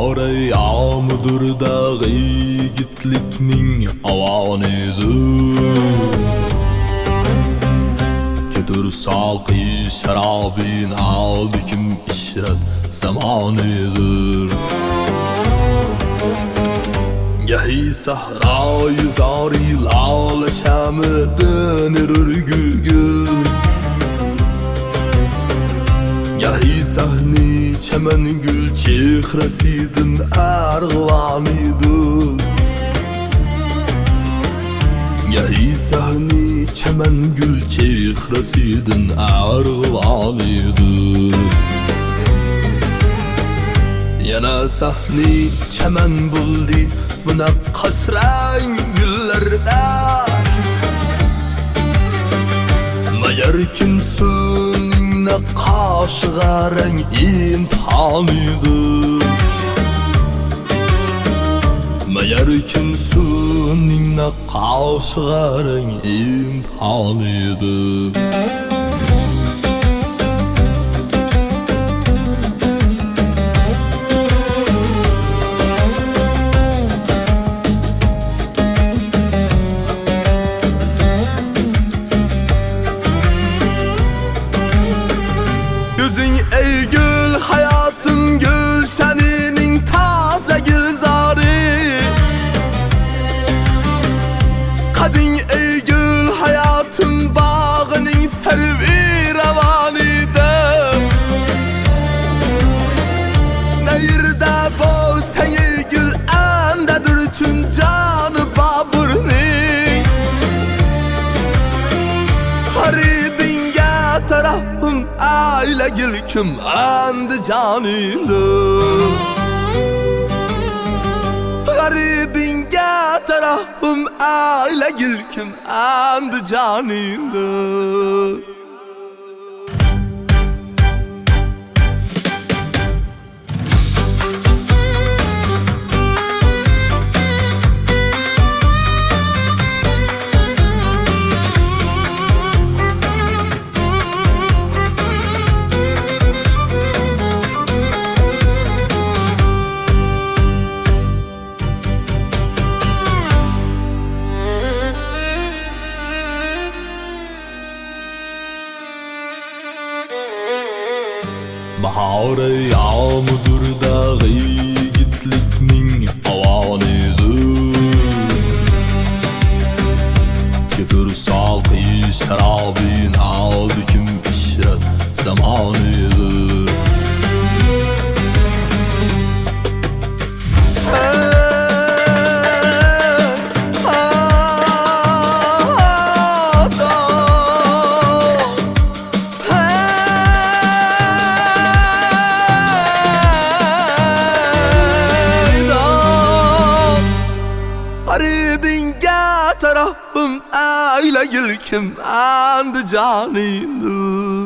Bahar yağmıdır dağı gitlikning avanidir. Kedir saqi şarabin aldikim işret zamanidir. Gahi sahrayı zari lal şamı dönür gül gül. Gahi sahni çemen gül çehresidin argvanidir. Gahi sahni çemen gül çehresidin argvanidir. Yana sahni çemen buldi buna kasran güllerde. Meğer kimsin ne kaşgaren imtihanıdır. Meğer kimsin ne kaşgaren imtihanıdır. Yüzün ey gül, hayatın gül, seninin taze gülzarı. Kadın ey gül, hayatın bağının servi revanıdır. Neyirde bol sen ey gül, endedir tüm canı babırını. Haribinge tarafım aile gülküm andı canındır. Garibinge tarafım aile gülküm andı canındır. Bahar yağmıdır dağı gitlikning avanidir. Kedir saqi şarabin aldikim işret zamanidir. Garibinge tarafım aile gülküm andı canındır.